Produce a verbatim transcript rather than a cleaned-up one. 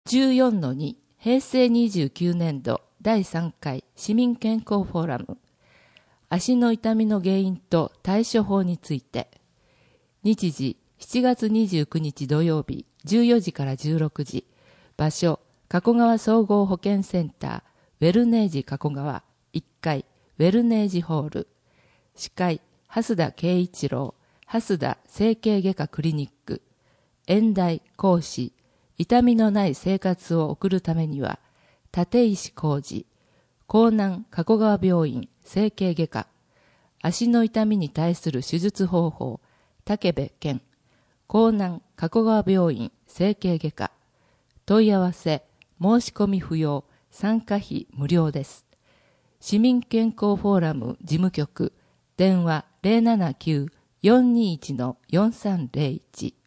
じゅうよんのに 平成にじゅうきゅうねんどだいさんかい市民健康フォーラム、足の痛みの原因と対処法について。日時しちがつにじゅうくにち土曜日じゅうよじからじゅうろくじ、場所加古川総合保健センターウェルネージ加古川いっかいウェルネージホール、司会蓮田圭一郎蓮田整形外科クリニック、演題講師、痛みのない生活を送るためには、立石浩二、江南加古川病院整形外科、足の痛みに対する手術方法、武部健、江南加古川病院整形外科、問い合わせ、申し込み不要、参加費無料です。市民健康フォーラム事務局、電話 ゼロななきゅう よんにいち よんさんゼロいち